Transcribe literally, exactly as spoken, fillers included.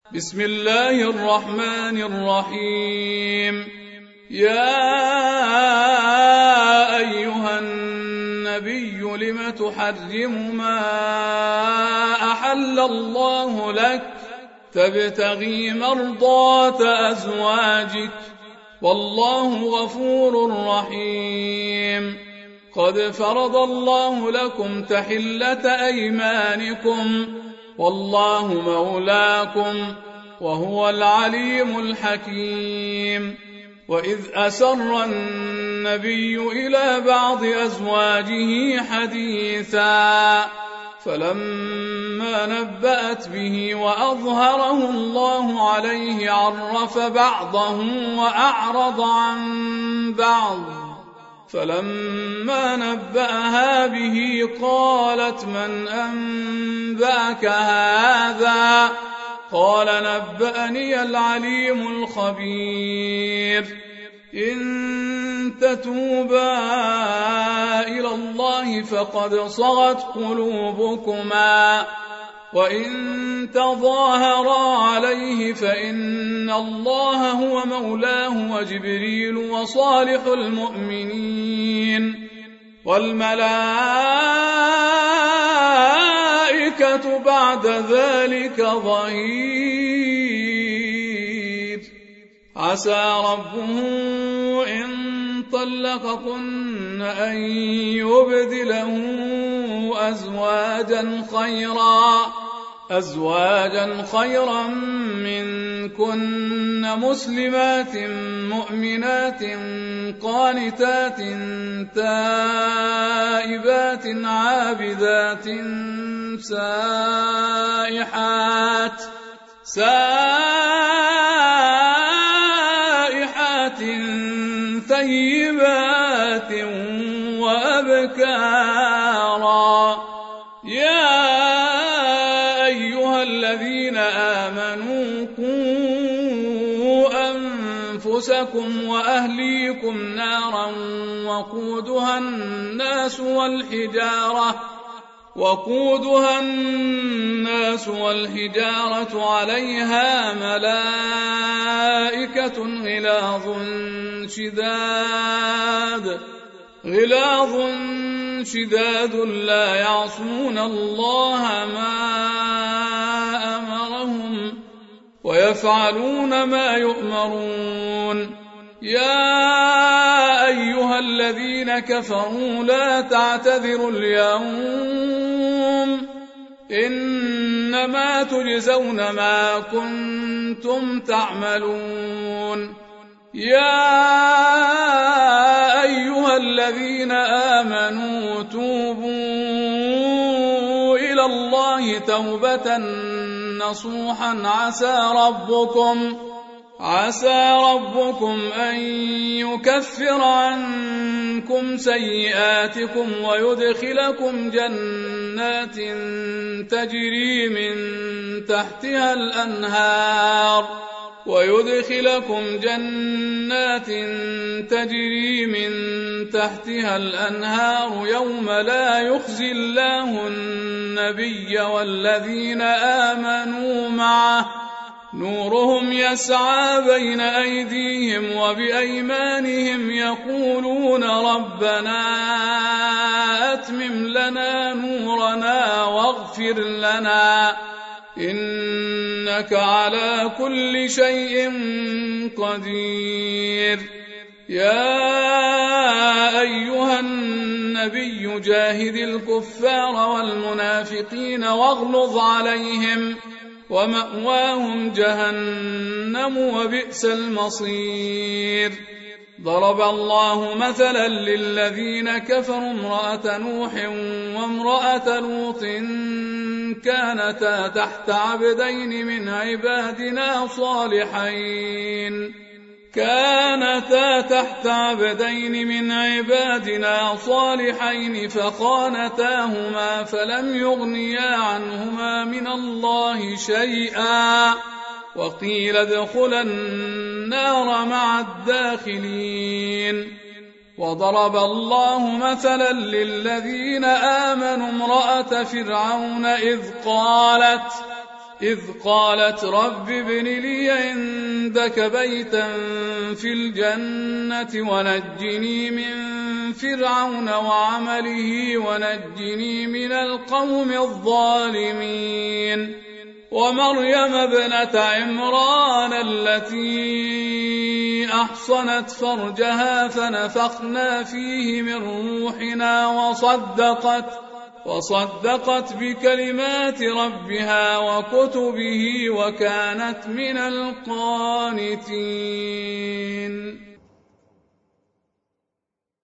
بسم الله الرحمن الرحيم. يا أيها النبي لم تحرم ما أحل الله لك تبتغي مرضات أزواجك والله غفور رحيم. قد فرض الله لكم تحلة أيمانكم والله مولاكم وهو العليم الحكيم. وإذ أسر النبي إلى بعض أزواجه حديثا فلما نبأت به وأظهره الله عليه عرف بعضه وأعرض عن بعض. فلما نبأها به قالت من أنبأك هذا؟ قال نبأني العليم الخبير. إن تتوبا إلى الله فقد صغت قلوبكما وإن تظاهرا عليه فإن الله هو مولاه وجبريل وصالح المؤمنين والملائكة بعد ذلك ظهير. عسى ربه إن طلقكن أن يبدله أزواجا خيرا أزواجا خيرا منكن مسلمات مؤمنات قانتات تائبات عابدات سائحات سائحات ثيبات وأبكارا. يا أيها الذين آمنوا قوا أنفسكم وأهليكم نارا وقودها الناس والحجارة وقودها الناس والحجارة عليها ملائكة غلاظ شداد غلاظ شداد لا يعصون الله ما أمرهم ويفعلون ما يؤمرون. يا أيها الذين كفروا لا تعتذروا اليوم إنما تجزون ما كنتم تعملون. يا أيها الذين آمنوا توبوا إلى الله توبة نصوحا عسى ربكم عسى ربكم أن يكفر عنكم سيئاتكم ويدخلكم جنات تجري من تحتها الأنهار ويدخلكم جنات تجري من تحتها الأنهار يوم لا يخزي الله النبي والذين آمنوا معه نورهم يسعى بين أيديهم وبأيمانهم يقولون ربنا أتمم لنا نورنا واغفر لنا إنك على كل شيء قدير. يا أيها النبي جاهد الكفار والمنافقين واغلظ عليهم ومأواهم جهنم وبئس المصير. ضرب الله مثلا للذين كفروا امرأة نوح وامرأة لوط كانتا تحت عبدين من عبادنا صالحين كانتا تحت عبدين من عبادنا صالحين فخانتاهما فلم يغنيا عنهما من الله شيئا وقيل ادخلا النار مع الداخلين. وضرب الله مثلا للذين آمنوا امرأة فرعون إذ قالت إذ قالت رب ابن لي عندك بيتا في الجنة ونجني من فرعون وعمله ونجني من القوم الظالمين ومريم ابنة عمران التي أحصنت فرجها فنفخنا فيه من روحنا وصدقت وصدقت بكلمات ربها وكتبه وكانت من القانتين.